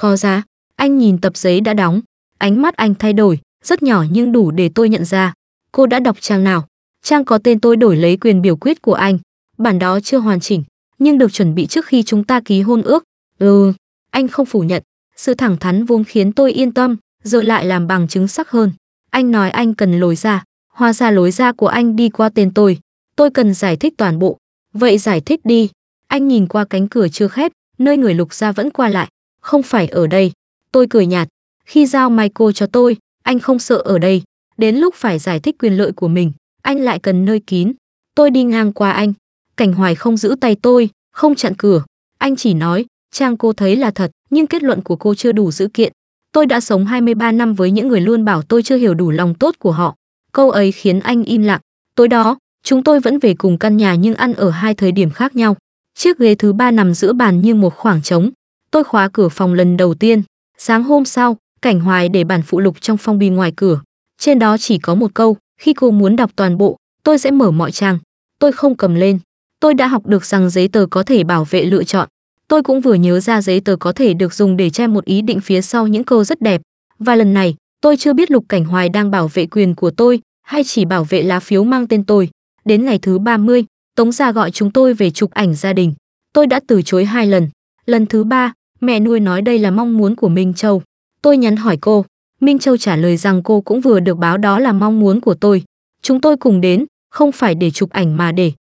Có giá. Anh nhìn tập giấy đã đóng, ánh mắt anh thay đổi, rất nhỏ nhưng đủ để tôi nhận ra. Cô đã đọc trang nào? Trang có tên tôi đổi lấy quyền biểu quyết của anh. Bản đó chưa hoàn chỉnh, nhưng được chuẩn bị trước khi chúng ta ký hôn ước. Anh không phủ nhận. Sự thẳng thắn vốn khiến tôi yên tâm, giờ lại làm bằng chứng sắc hơn. Anh nói anh cần lối ra, hóa ra lối ra của anh đi qua tên tôi. Tôi cần giải thích toàn bộ. Vậy giải thích đi. Anh nhìn qua cánh cửa chưa khép, nơi người Lục Gia vẫn qua lại. Không phải ở đây. Tôi cười nhạt. Khi giao Michael cho tôi, anh không sợ ở đây. Đến lúc phải giải thích quyền lợi của mình, anh lại cần nơi kín. Tôi đi ngang qua anh. Cảnh Hoài không giữ tay tôi, không chặn cửa. Anh chỉ nói, Trang cô thấy là thật, nhưng kết luận của cô chưa đủ dữ kiện. Tôi đã sống 23 năm với những người luôn bảo tôi chưa hiểu đủ lòng tốt của họ. Câu ấy khiến anh im lặng. Tối đó, chúng tôi vẫn về cùng căn nhà nhưng ăn ở hai thời điểm khác nhau. Chiếc ghế thứ ba nằm giữa bàn như một khoảng trống. Tôi khóa cửa phòng lần đầu tiên. Sáng hôm sau, Cảnh Hoài để bản phụ lục trong phong bì ngoài cửa. Trên đó chỉ có một câu, khi cô muốn đọc toàn bộ, tôi sẽ mở mọi trang. Tôi không cầm lên. Tôi đã học được rằng giấy tờ có thể bảo vệ lựa chọn. Tôi cũng vừa nhớ ra giấy tờ có thể được dùng để che một ý định phía sau những câu rất đẹp. Và lần này, tôi chưa biết Lục Cảnh Hoài đang bảo vệ quyền của tôi hay chỉ bảo vệ lá phiếu mang tên tôi. Đến ngày thứ 30, Tống Gia gọi chúng tôi về chụp ảnh gia đình. Tôi đã từ chối 2 lần. Lần thứ 3, mẹ nuôi nói đây là mong muốn của Minh Châu. Tôi nhắn hỏi cô. Minh Châu trả lời rằng cô cũng vừa được báo đó là mong muốn của tôi. Chúng tôi cùng đến, không phải để chụp ảnh mà để